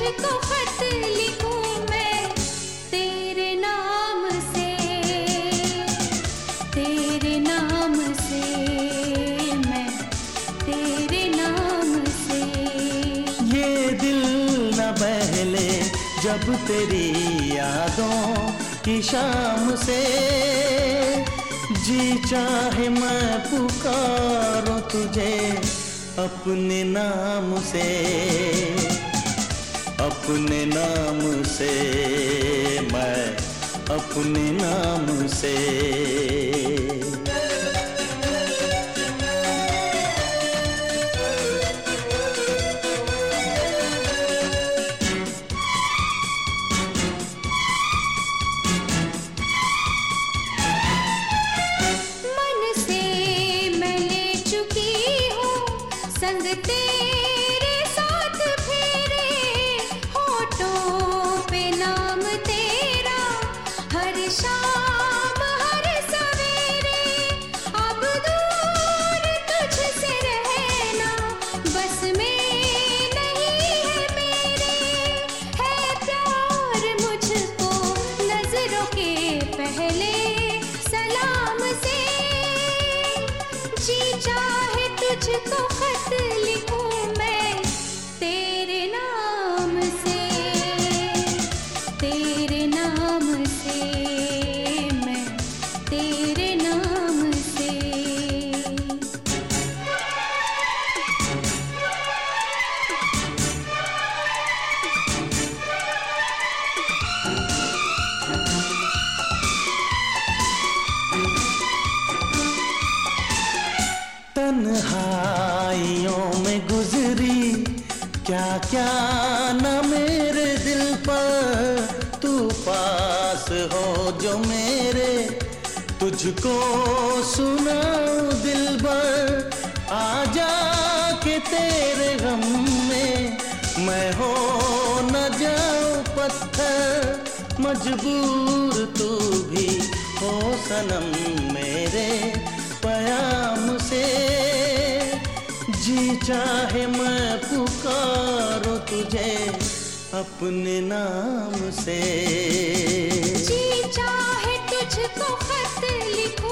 तुझको खत लिखूं मैं तेरे नाम से, तेरे नाम से, मैं तेरे नाम से। ये दिल न बहले जब तेरी यादों की शाम से, जी चाहे मैं पुकारूं तुझे अपने नाम से, अपने नाम से, मैं अपने नाम से। संग तेरे साथ फेरे, होठों पे नाम तेरा हर शाम हर सवेरे। अब दूर तुझसे रहना बस में नहीं है मेरे, है प्यार मुझको नजरों के पहले सलाम से। जी चाहे तुझको खत लिखूं मैं तेरे नाम से, तेरे नाम से, मैं तेरे नाम से। तन्हाइयों में गुजरी क्या क्या न मेरे दिल पर, तू पास हो जो मेरे तुझको सुनाऊं दिलबर। आजा के तेरे गम में मैं हो न जाऊं पत्थर, मजबूर तू भी हो सनम मेरे प्याम से। जी चाहे मैं पुकारूं तुझे अपने नाम से, जी चाहे तुझको खत लिखूं